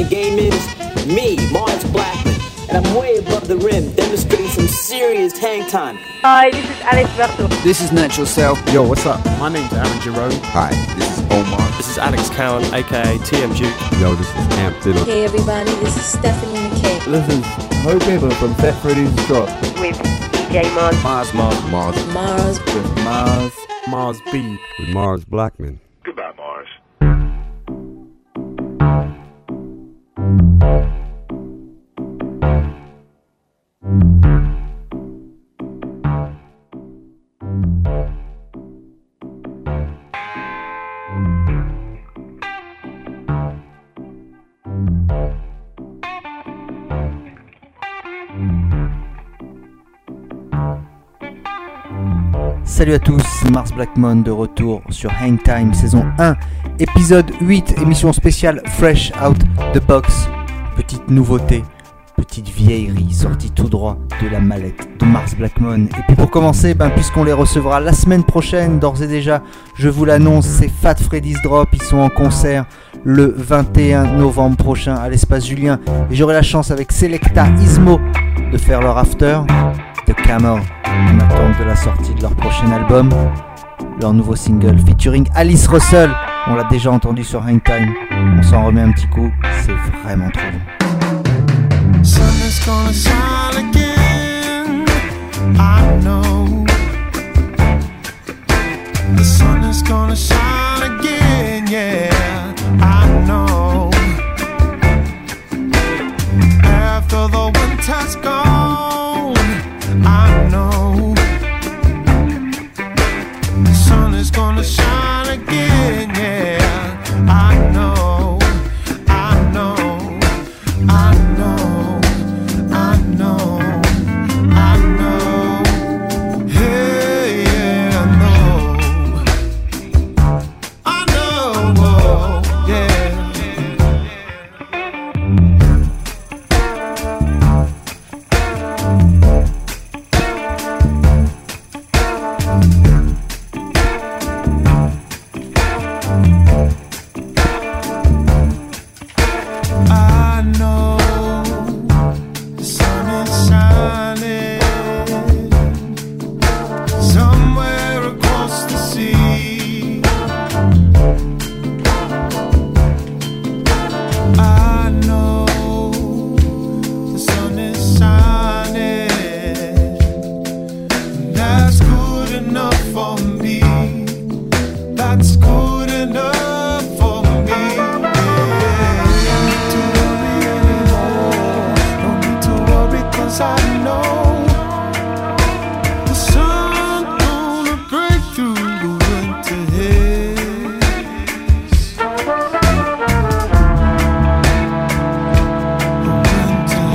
the game is me, Mars Blackman. And I'm way above the rim, demonstrating some serious hang time. Hi, this is Alex Berto. This is Natural Self. Yo, what's up? My name's Aaron Jerome. Hi, this is Omar. This is Alex Cowan, aka TM Duke. Yo, this is Amp Fiddle. Hey everybody, this is Stephanie McKay. This is Ho Pepper from Fat Freddy's Drop. With DJ Mars. With Mars B. With Mars Blackman. Goodbye, Mars. Salut à tous, Mars Blackman de retour sur Hang Time saison 1, épisode 8, émission spéciale Fresh Out the Box. Petite nouveauté, petite vieillerie sortie tout droit de la mallette de Mars Blackman. Et puis pour commencer, puisqu'on les recevra la semaine prochaine, d'ores et déjà, je vous l'annonce, c'est Fat Freddy's Drop, ils sont en concert le 21 novembre prochain à l'Espace Julien. Et j'aurai la chance avec Selecta Ismo de faire leur after. The Camel, en attente de la sortie de leur prochain album, leur nouveau single featuring Alice Russell. On l'a déjà entendu sur Hang Time, on s'en remet un petit coup, c'est vraiment trop bon. Sun is gonna shine again, I know. The sun is gonna shine again, yeah, I know. After the winter's gone, I know the sun is gonna shine again, yeah, I know, I know, I know, I know, I know, hey, yeah, I know, yeah. I know the sun is shining somewhere across the sea. I know the sun is shining, and that's good enough for me. That's good enough for me. I know the sun gonna break through the winter haze. The winter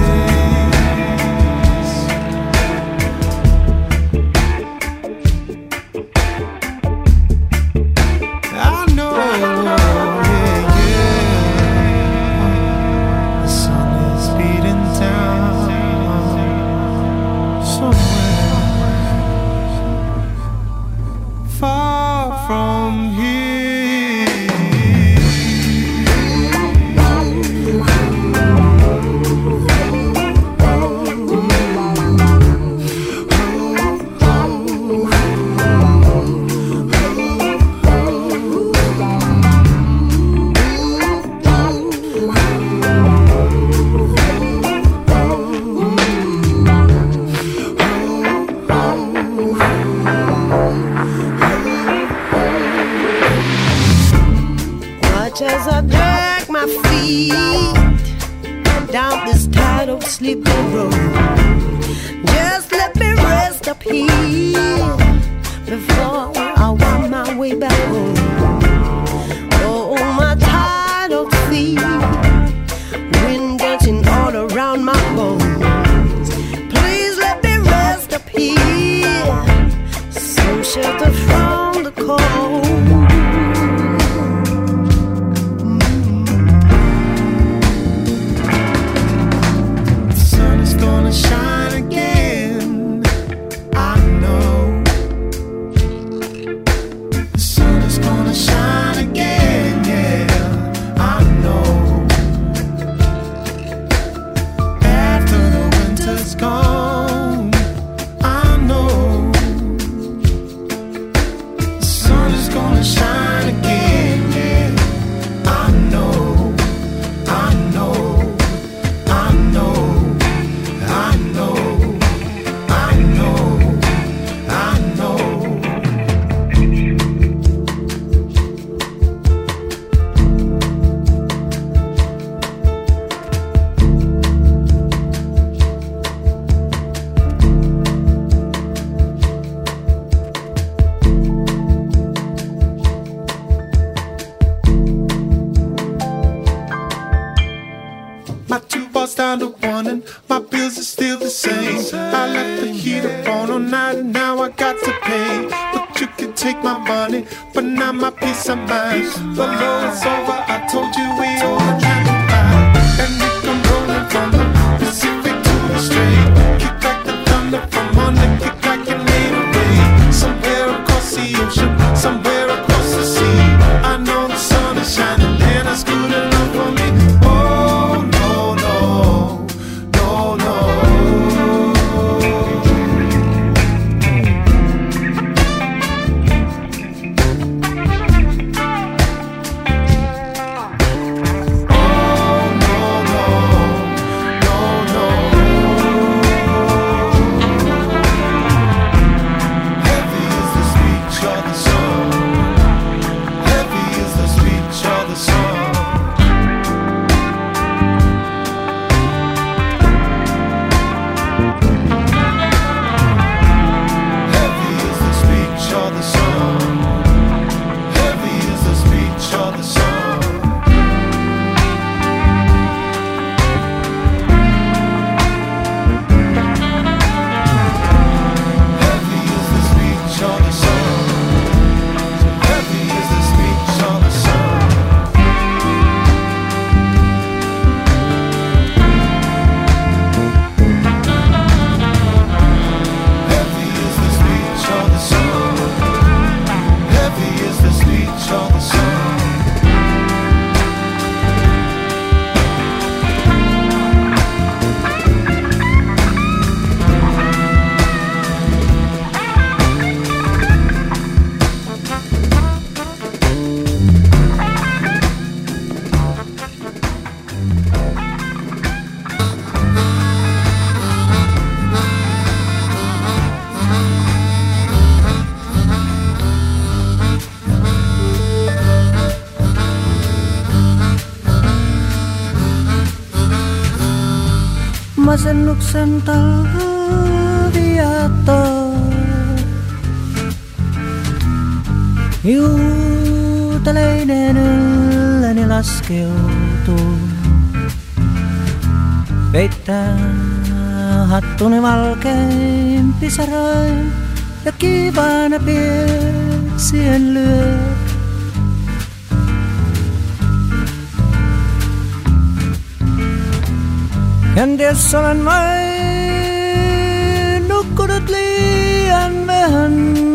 haze. I know, yeah, yeah. The sun is beating down far from here. As I drag my feet down this tired sleepy road, just let me rest up here before I wind my way back home. Oh, my tired feet, wind dancing all around my bones. Please let me rest up here, some shelter from the cold. Gonna shine is still the same. I left the heat up on all night and now I got to pay. But you can take my money, but not my peace of mind. The law is over, I told you we all had to buy. And we come rolling from the Pacific to the Strait. Kick like the thunder from under, kick like an 808. Somewhere across the ocean, somewhere across the sea. I know the sun is shining and it's good enough for me. Oh no, no, no, no. Masennuksen talviaatto. Juutalainen ylläni laskeutuu. Peittää hattuni valkein pisaroin ja kiivaana pieksien lyö. Kenties olen vain nukkunut liian vähän.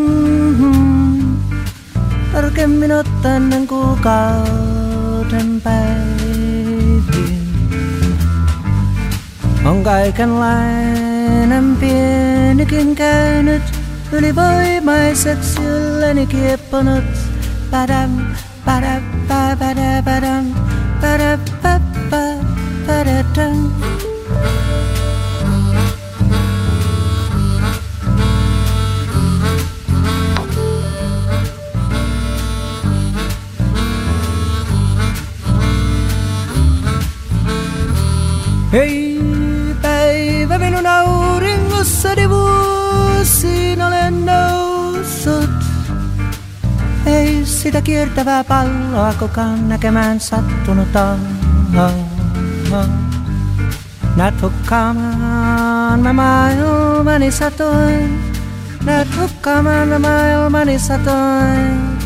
Tarkemmin ottaen kuukauden päiviin. On kaikenlainen pienikin käynyt ylivoimaiseksi ylleni kiepponut. Padam, padam, padam, padam, padam, padam, padam. Hei päivä minun auringossani vuosiin olen noussut. Ei sitä kiertävää palloa kukaan näkemään sattunut on. Näet hukkaamaan mä maailmani satoin. Näet hukkaamaan mä maailmani satoin.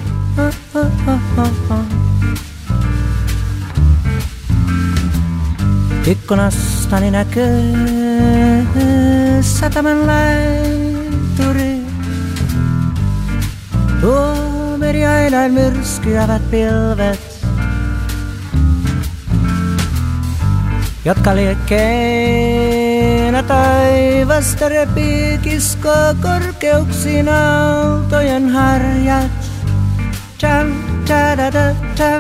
Ikkunastani näkyy sataman laituri. Tuo meri aina myrskyävät pilvet, jotka liekkeenä taivasta repii kiskoo korkeuksiin aaltojen harjat. Jam, ta-da-da-jam.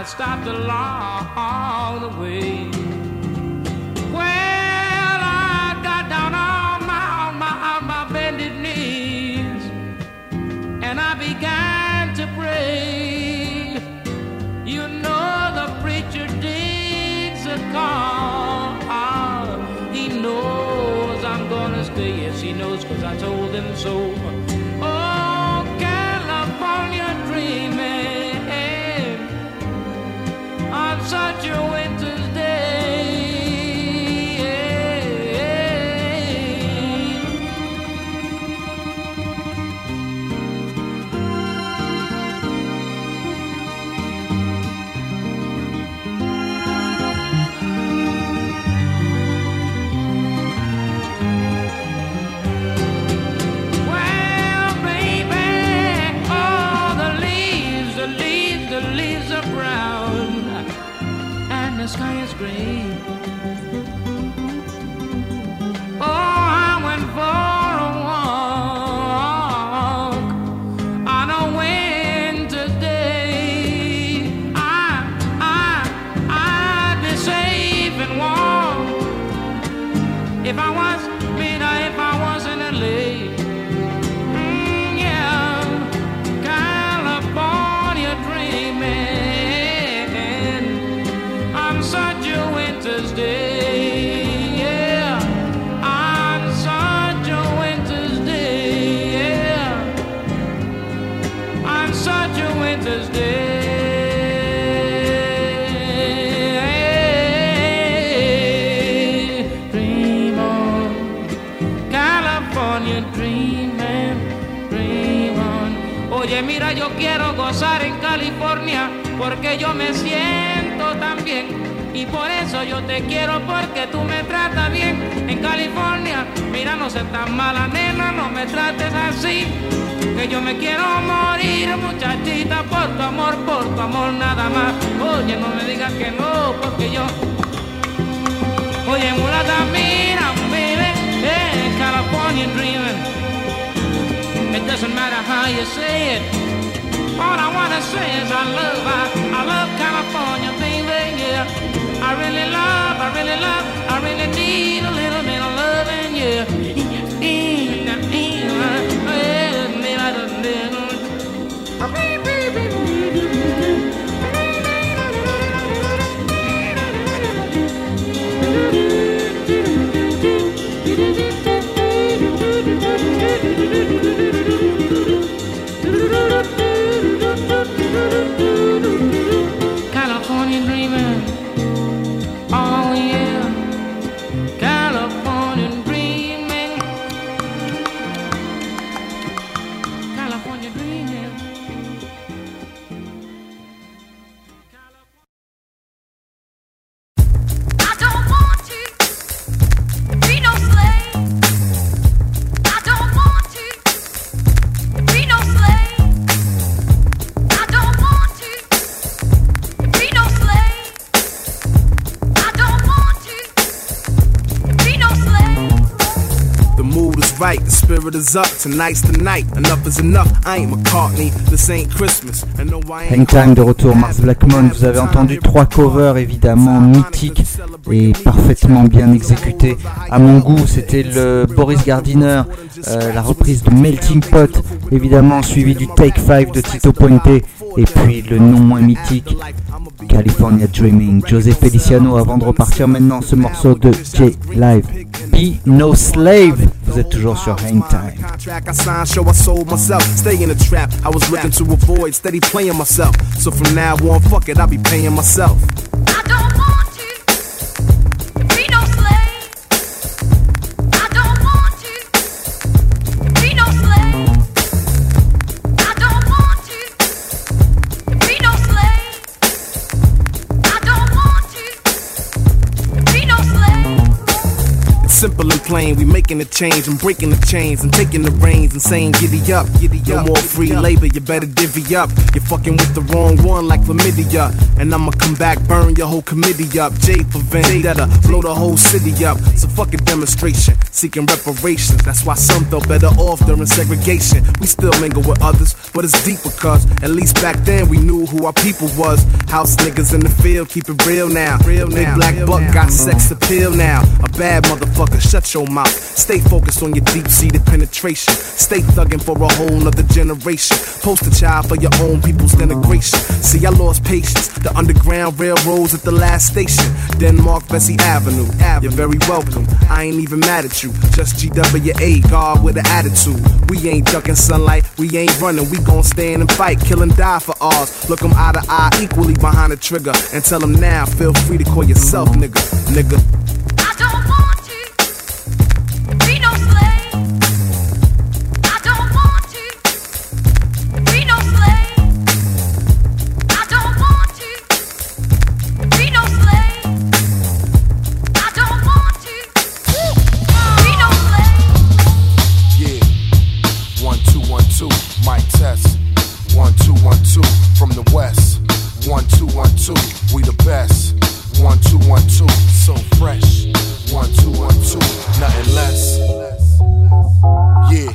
stopped along the way. Well, I got down on my bended knees, and I began to pray. You know the preacher digs a call. He knows I'm gonna stay. Yes, he knows, 'cause I told him so. Oh, California dreaming on such a winter's day. Well, baby, all the leaves are brown, and the sky is gray. Oh, I went for a walk on a winter's day. I'd be safe and warm if I wasn't in LA. Yeah, California dreaming on such a winter's day. Yeah, on such a winter's day. Yeah, on such a winter's day. Dream on, California dreaming, dream on. Oye, mira, yo quiero gozar en California porque yo me siento tan bien. Y por eso yo te quiero, porque tú me tratas bien. En California, mira, no seas tan mala, nena, no me trates así, que yo me quiero morir, muchachita, por tu amor nada más. Oye, no me digas que no, porque yo... Oye, mulata, mira, baby, California dreaming. It doesn't matter how you say it. All I wanna say is I love California, baby, yeah. I really need a little bit of loving, yeah. California dreaming, oh yeah, California dreaming, California dreaming. I don't want to be no slave. I don't want to be no slave. I don't want to be no slave. I don't want to be no slave. The mood is right, the spirit is up. Tonight's the night. Enough is enough. I ain't McCartney. This ain't Christmas. And no, I ain't. Hangtime de retour, Mars Blackmon. Vous avez entendu 3 covers évidemment mythiques et parfaitement bien exécutés. À mon goût, c'était le Boris Gardiner, la reprise de Melting Pot, évidemment suivi du Take 5 de Tito Puente, et puis le non moins mythique California Dreaming. José Feliciano, avant de repartir maintenant ce morceau de J-Live. Be No Slave. Vous êtes toujours sur Hangtime. Contract I signed, show I sold myself. Stay in the trap, I was looking to avoid steady playing myself. So from now on, fuck it, I'll be paying myself. I don't want to be no slave. I don't want to be no slave. I don't want to be no slave. I don't want to be no slave. It's simple and plain, we making a change and breaking the chains and taking the reins and saying giddy up. No more free labor, you better divvy up. You're fucking with the wrong one like chlamydia, and I'ma come back, burn your whole committee up. J for vendetta, blow the whole city up. So fuck a demonstration, seeking reparations. That's why some felt better off during segregation. We still mingle with others, but it's deeper cause at least back then we knew who our people was. House niggas in the field, keep it real now. Big black buck got sex appeal now. A bad motherfucker, shut your mouth. Stay focused on your deep-seated penetration. Stay thugging for a whole nother generation. Poster child for your own people's denigration. See, I lost patience. The Underground Railroads at the last station. Denmark, Vesey Avenue. You're very welcome. I ain't even mad at you. Just GWA, God with an attitude. We ain't ducking sunlight, we ain't running. We gon' stand and fight, kill and die for ours. Look them eye to eye, equally behind the trigger. And tell them now, feel free to call yourself nigga, nigga. I don't want to be no slave. I don't want to be no slave. I don't want to be no slave. I don't want to be no slave. Yeah. 1 2 1 2. Mic test. 1 2 1 2. From the west. 1 2 1 2. We the best. 1 2 1 2. So fresh. 1 2 1 2. Nothing less. Yeah.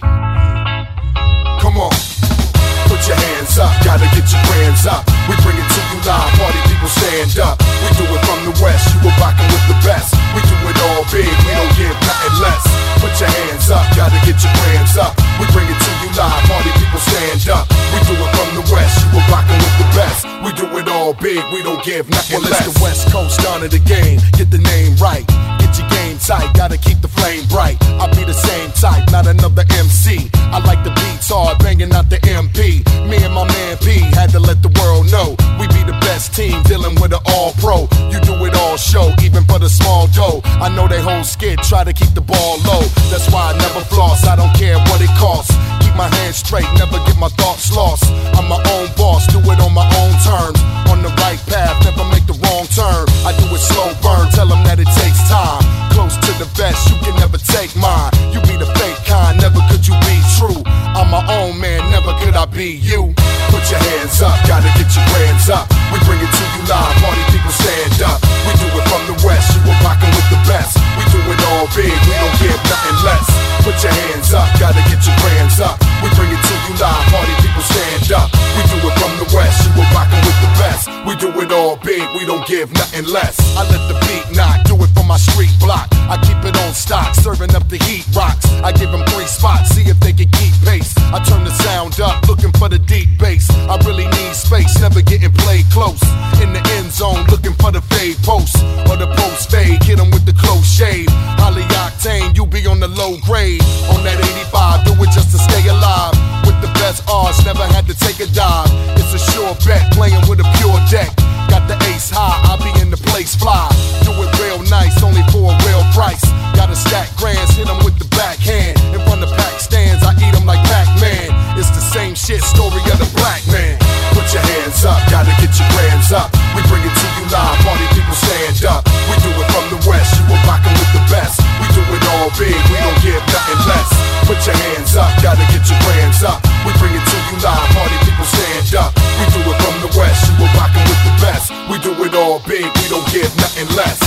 Come on. Put your hands up. Gotta get your brands up. We bring it to you live. Party people stand up. We do it from the west. You were rocking with the best. We do it all big. We don't give nothing less. Put your hands up. Gotta get your brands up. We bring it to you live. Party people stand up. We do it from the west. You were rocking with the best. We do it all big. We don't give nothing less. It's the West Coast down of the game. Get the name right. Get your game tight. Gotta keep the flame bright. I be the same type. Not another MC. I like the beats hard. Banging out the MP. Me and my man P had to let the world know we be the best team dealing with an all-pro. You do it all show, even for the small dough. I know they whole skid, try to keep the ball low. That's why I never floss, I don't care what it costs. Keep my hands straight, never get my thoughts lost. I'm my own boss, do it on my own terms. On the right path, never make the wrong turn. I do it slow burn, tell them that it takes time. Close to the best, you can never take mine. You be the fake kind, never could you be true. I'm my own man, never could I be you. Put your hands up, gotta get your brands up. We bring it to you live, party people stand up. We do it from the west, you were rocking with the best. We do it all big, we don't give nothing less. Put your hands up, gotta get your brands up. We bring it to you live, party people stand up. We do it from the west, you were rocking with the best. We do it all big, we don't give nothing less. I let the beat knock, do it for my street block. I keep it on stock, serving up the heat rocks. I give them 3 spots, see if they can keep pace. I turn the sound up, looking for the deep bass. I really need space, never getting played close. In the end zone, looking for the fade post. Or the post fade, hit them with the close shave. Holly octane, you be on the low grade. On that 85, do it just to stay alive. With the best odds, never had to take a dive. It's a sure bet, playing with a pure deck. Got the ace high, I be in the place fly. Do it real nice, only for a real price. Gotta stack grands, hit them with the backhand. In front of pack stands, I eat them like Pac-Man. It's the same shit, story of the black man. Put your hands up, gotta get your grands up. We bring it to you live, party people stand up. We do it from the west, you were rocking with the best. We do it all big, we don't give nothing less. Put your hands up, gotta get your grands up. We bring it to you live, party people stand up. We do it from the west, you were rocking with the best. We do it all big, we don't give nothing less.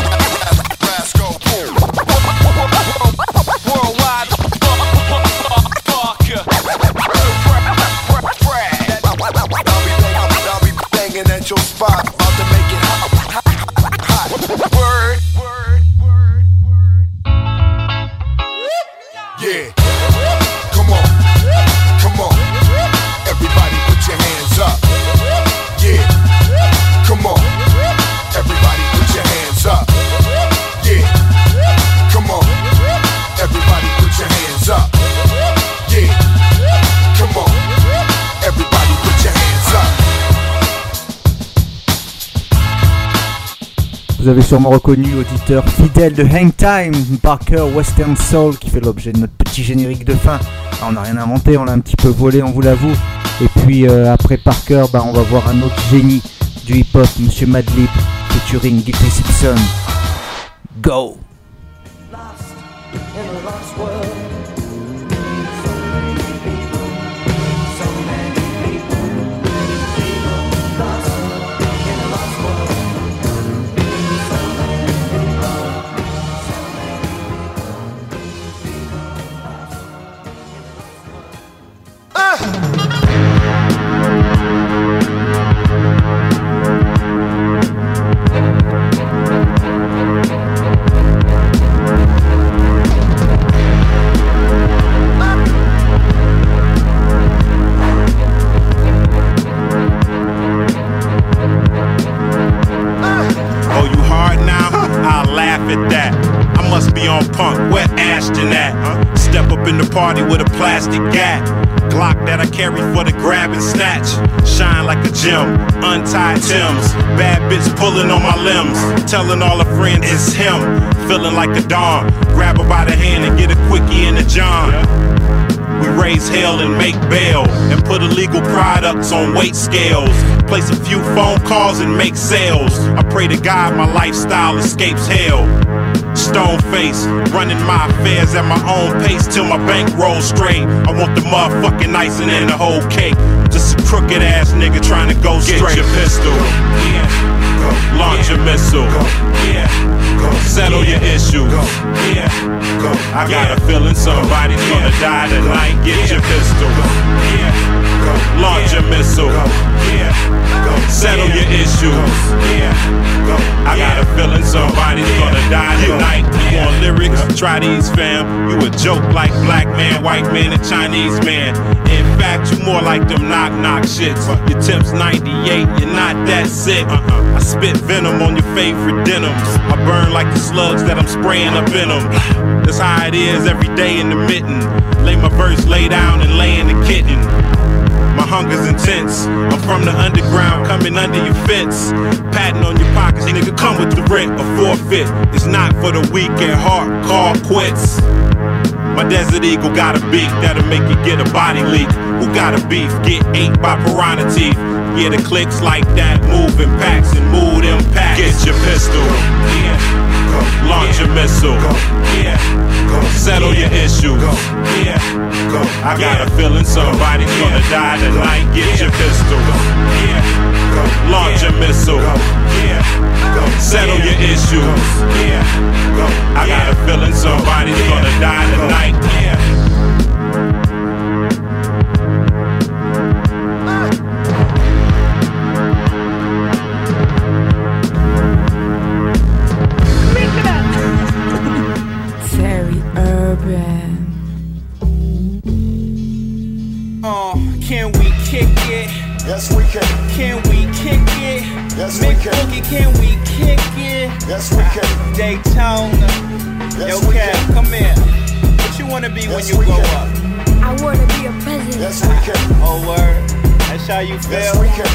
Worldwide, I'll be banging at your spot, about to make it hot. Word. Yeah. Come on. Everybody put your hands up. Yeah. Come on. Everybody put your hands up. Yeah. Come on. Everybody put your hands up. Yeah. Come on. Everybody put your hands up. Vous avez sûrement reconnu, auditeur fidèle de Hang Time, Parker Western Soul, qui fait l'objet de notre petit générique de fin. Ah, on n'a rien inventé, on l'a un petit peu volé, on vous l'avoue. Et puis après Parker, on va voir un autre génie du hip-hop, Monsieur Madlib, featuring Guitar Simpson. Go! party with a plastic gat. Glock that I carry for the grab and snatch. Shine like a gem, untied Timbs. Bad bitch pulling on my limbs. Telling all her friends it's him. Feeling like a dawn. Grab her by the hand and get a quickie in the John. We raise hell and make bail. And put illegal products on weight scales. Place a few phone calls and make sales. I pray to God my lifestyle escapes hell. Stone face, running my affairs at my own pace till my bank rolls straight. I want the motherfucking icing and the whole cake. Just a crooked ass nigga trying to go straight. Get your pistol, yeah. Go. Launch your missile, go. Yeah. Go. Settle your issue, go. Yeah. Go. I got a feeling somebody's gonna die tonight. Get your pistol, go. Yeah. Go. Launch your missile, go. Yeah. Go. Settle your issues, yeah. Go. I got a feeling somebody's gonna die tonight. You want lyrics? Try these, fam. You a joke like black man, white man, and Chinese man. In fact, you more like them knock-knock shits. Your temp's 98, you're not that sick. I spit venom on your favorite denims. I burn like the slugs that I'm spraying up in them. That's how it is every day in the mitten. Lay my verse, lay down and lay in the kitten. My hunger's intense. I'm from the underground, coming under your fence. Patting on your pockets, nigga, come with the rent or forfeit. It's not for the weak at heart, call quits. My Desert Eagle got a beak that'll make you get a body leak. Who got a beef? Get ate by piranha teeth. Yeah, the clicks like that, moving packs and move them packs. Get your pistol, yeah. Go. Launch your missile, go. Yeah. Go. Settle your issue, go. Yeah. Go. I got a feeling somebody's gonna die tonight. Get your pistol, go. Yeah. Go. Launch your missile, go. Yeah. Go. Settle your issues, yeah. Go. I got a feeling somebody's gonna die tonight. Yeah. Can we kick it? Yes, we can. Can we kick it? Yes, Mick we can. Boogie, can we kick it? Yes, we can. Daytona. Yes, Yo, we Cat, can. come here. What you wanna be when Yes, you we grow can. up? I wanna be a president. Yes, we can. Oh, word. That's how you feel? Yes, we can.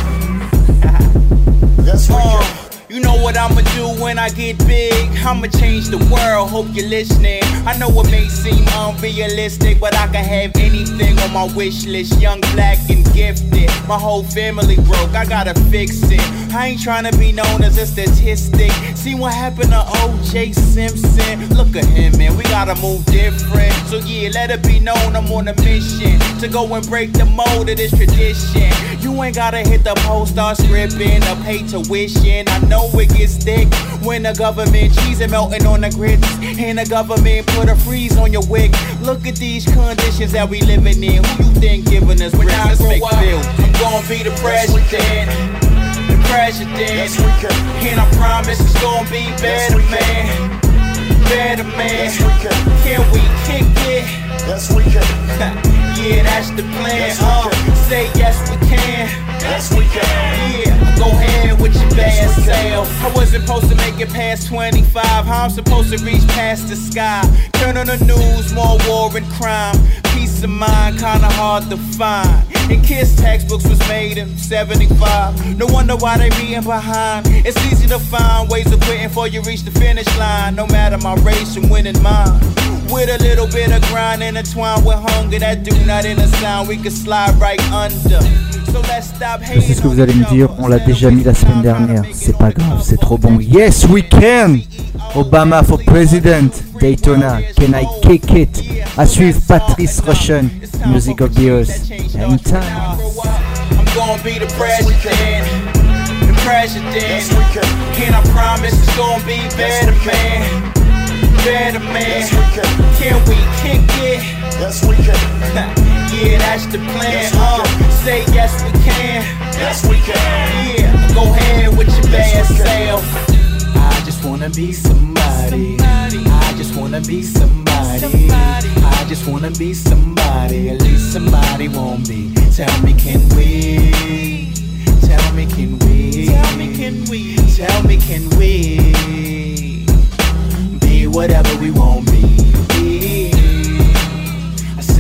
Yes, we can. You know what I'ma do when I get big? I'ma change the world, hope you're listening. I know it may seem unrealistic, but I can have anything on my wish list. Young, black, and gifted. My whole family broke, I gotta fix it. I ain't tryna be known as a statistic. See what happened to O.J. Simpson? Look at him, man, we gotta move different. So yeah, let it be known I'm on a mission to go and break the mold of this tradition. You ain't gotta hit the post, start scripting, or pay tuition. I know it gets thick when the government cheese is melting on the grits, and the government put a freeze on your wick. Look at these conditions that we living in. Who you think giving us When grits? I Let's grow make up, bills. I'm gonna be the president. The president. Yes, we can. And I promise it's gonna be better, man. Better, man. Yes, we can. Can we kick it? Yes, we can. Yeah, that's the plan. Yes, we can. Say yes, we can. Yes, we can. Yeah, go ahead with your bad self. I wasn't supposed to make it past 25. How I'm supposed to reach past the sky? Turn on the news, more war and crime. Peace of mind, kinda hard to find. And KISS textbooks was made in 75. No wonder why they being behind. It's easy to find ways of quitting before you reach the finish line. No matter my race, I'm winning mine. With a little bit of grind intertwined with hunger that do not in a sound, we can slide right under. So let's stop Je sais hating ce que vous on allez me each dire, other. on l'a déjà mis la semaine dernière, c'est pas grave, c'est trop bon. Yes we can! Obama for President, Daytona, Can I Kick It? À suivre Patrice Rushen, Music of the Years, Hang Time. I'm gonna be the president. The president. Yes, we can. And I promise it's gonna be better, man. Better, man. Yes, we can. Can we kick it? Yes, we can. Yeah, that's the plan. Yes, we can. Say yes, we can. Yes, we can. Yeah, go ahead with your bad Yes, we can. self. I just wanna be somebody. I just wanna be somebody. I just wanna be somebody. At least somebody want me. Tell me, can we? Tell me, can we? Tell me, can we? Tell me, can we? Be whatever we want be. I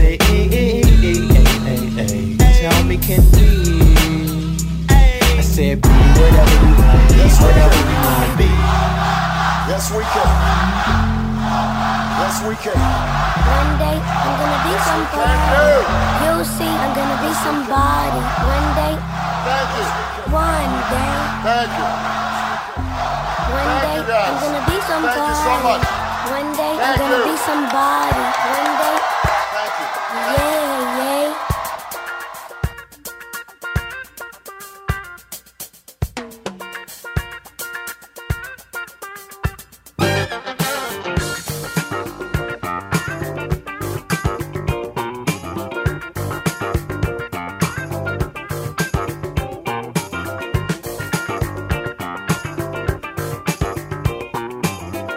can we? I said, be whatever we want, be whatever we want to be. Yes, we can. Yes, we can. One day I'm gonna be somebody. You'll see I'm gonna be somebody. One day. Thank you. One day. Thank you. One day I'm gonna be somebody. Thank you so much. One day I'm Thank gonna you. be somebody. One day. Thank you. Yeah, yeah.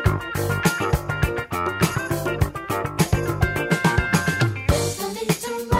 There's no need to run.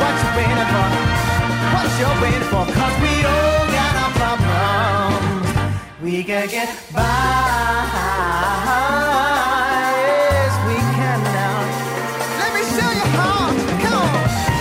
What you waiting for? What you waiting for? 'Cause we all got our problems. We can get by. Yes, we can now. Let me show you how. Come on.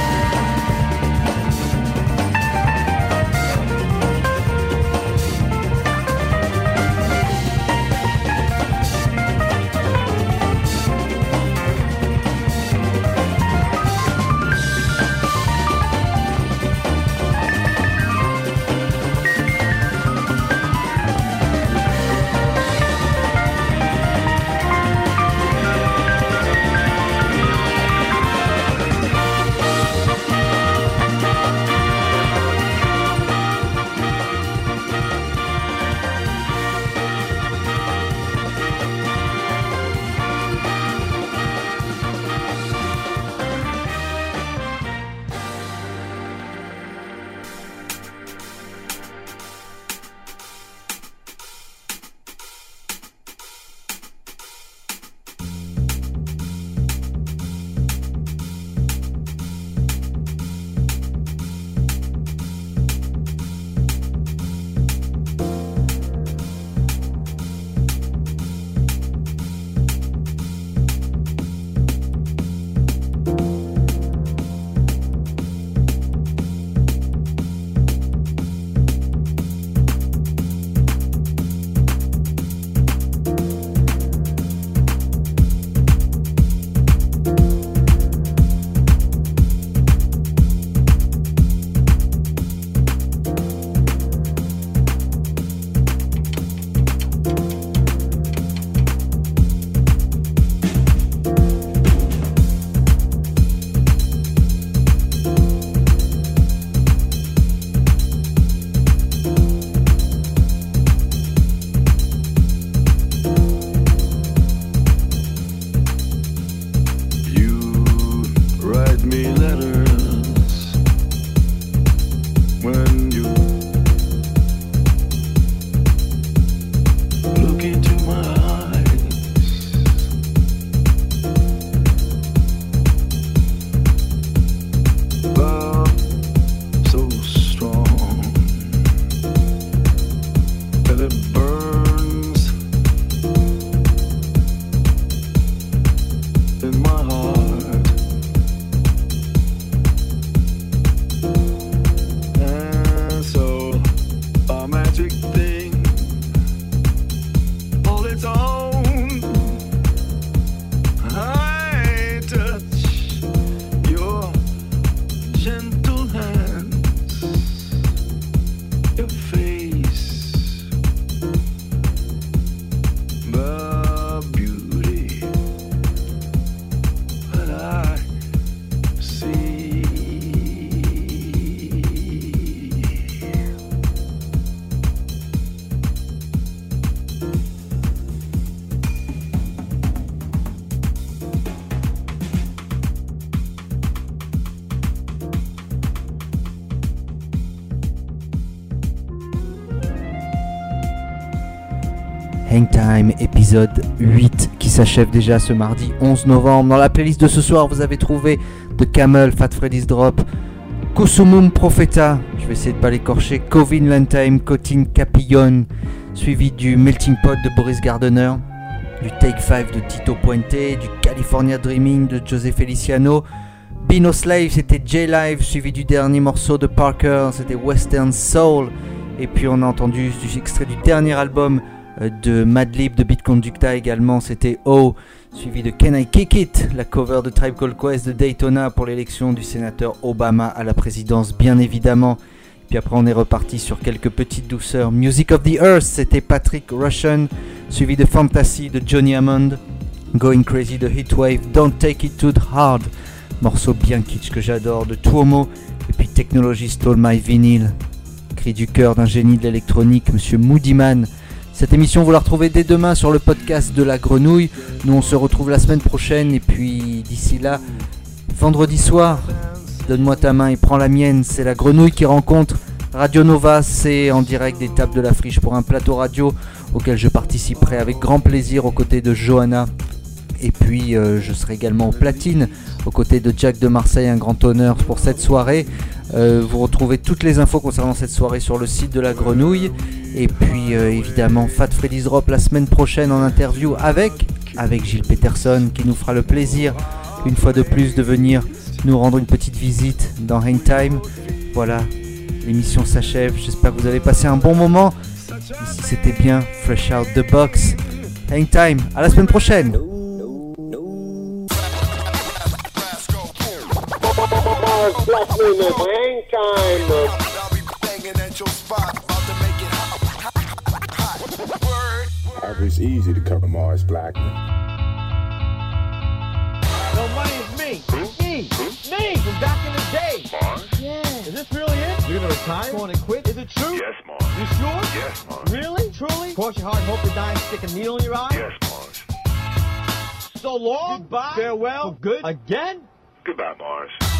Hangtime épisode 8 qui s'achève déjà ce mardi 11 novembre. Dans la playlist de ce soir, vous avez trouvé The Camel, Fat Freddy's Drop, Kusumum Propheta, je vais essayer de pas l'écorcher, Covin Lantime, Cotin Capillon, suivi du Melting Pot de Boris Gardner, du Take 5 de Tito Puente, du California Dreaming de José Feliciano, Bino Slave, c'était J-Live, suivi du dernier morceau de Parker, c'était Western Soul, et puis on a entendu du extrait du dernier album de Madlib de Beat Conducta également, c'était O, suivi de Can I Kick It, la cover de Tribe Called Quest de Daytona pour l'élection du sénateur Obama à la présidence bien évidemment. Puis après on est reparti sur quelques petites douceurs. Music of the Earth, c'était Patrick Russian, suivi de Fantasy de Johnny Hammond, Going Crazy de Heatwave, Don't Take It Too Hard, morceau bien kitsch que j'adore de Tuomo, et puis Technology Stole My Vinyl, cri du cœur d'un génie de l'électronique, Monsieur Moodyman. Cette émission, vous la retrouvez dès demain sur le podcast de La Grenouille. Nous, on se retrouve la semaine prochaine. Et puis, d'ici là, vendredi soir, donne-moi ta main et prends la mienne. C'est La Grenouille qui rencontre Radio Nova. C'est en direct des tables de la Friche pour un plateau radio auquel je participerai avec grand plaisir aux côtés de Johanna. Et puis, je serai également au platine aux côtés de Jack de Marseille, un grand honneur pour cette soirée. Vous retrouvez toutes les infos concernant cette soirée sur le site de la Grenouille. Et puis évidemment Fat Freddy's Drop la semaine prochaine en interview avec Gilles Peterson, qui nous fera le plaisir une fois de plus de venir nous rendre une petite visite dans Hangtime. Voilà, l'émission s'achève, j'espère que vous avez passé un bon moment. Ici c'était bien Fresh Out the Box. Hangtime, à la semaine prochaine. It's easy to cover Mars Blackman. No, money is me. Me from back in the day. Mars? Yeah. Is this really it? You're gonna retire? Going to quit? Is it true? Yes, Mars. You sure? Yes, Mars. Really? Truly? Cross your heart and hope to die and stick a needle in your eye? Yes, Mars. So long. Goodbye. Farewell. For good. Again? Goodbye, Mars.